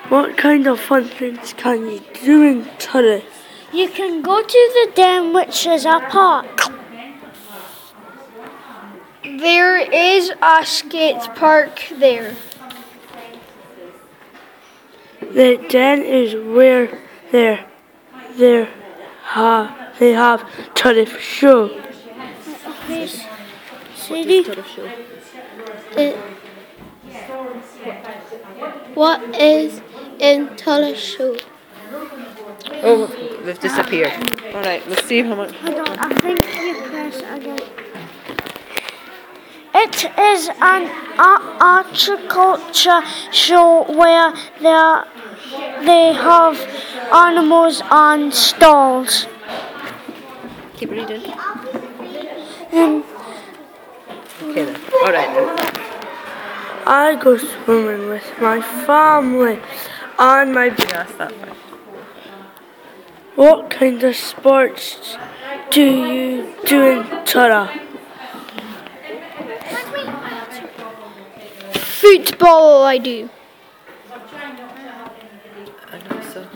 What kind of fun things can you do in Tully? You can go to the Den, which is a park. There is a skate park there. The Den is where they have Tully for show. What is in Tully Show? Oh, they've disappeared. Alright, let's see how much. I think you press again. It is an agriculture show where they have animals and stalls. Keep reading. And Okay then. Alright then. I go swimming with my family and my. Yes, that part. What kind of sports do you do in Tully? Football, I do. And also.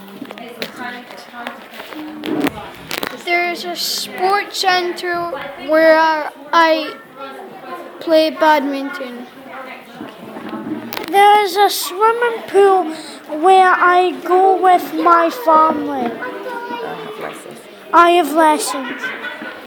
There's a sports centre where I play badminton. there is a swimming pool where I go with my family. I have lessons. I have lessons.